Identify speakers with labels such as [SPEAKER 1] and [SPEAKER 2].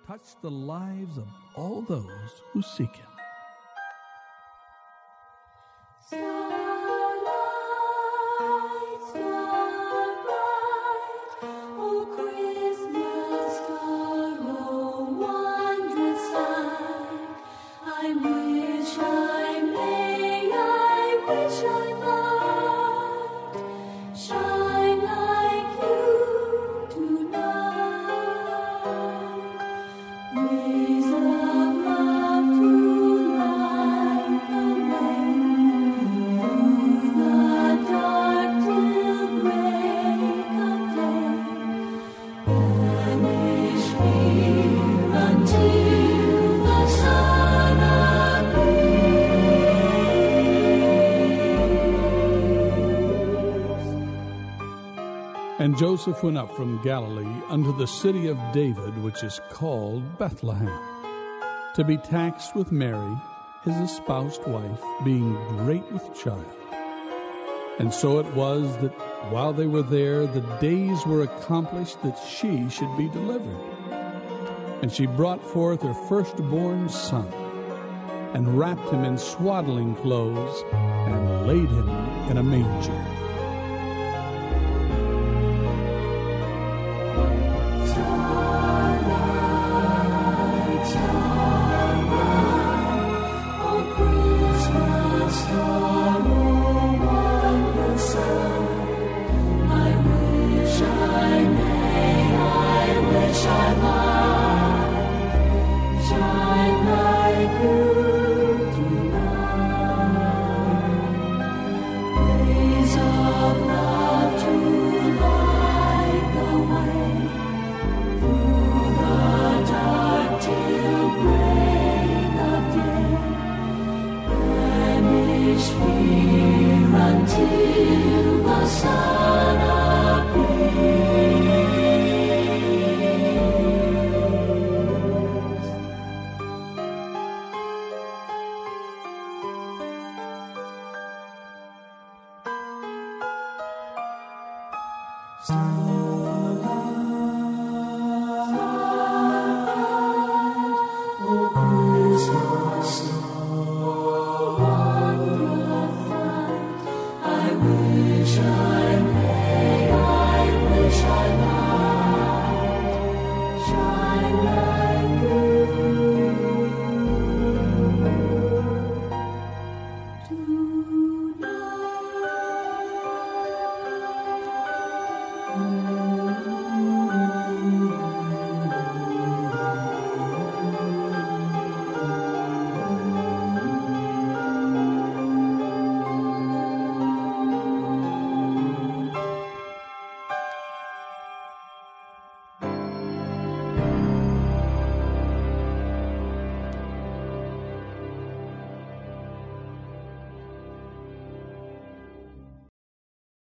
[SPEAKER 1] touch the lives of all those who seek him. And Joseph went up from Galilee unto the city of David, which is called Bethlehem, to be taxed with Mary, his espoused wife, being great with child. And so it was that while they were there, the days were accomplished that she should be delivered. And she brought forth her firstborn son, and wrapped him in swaddling clothes, and laid him in a manger,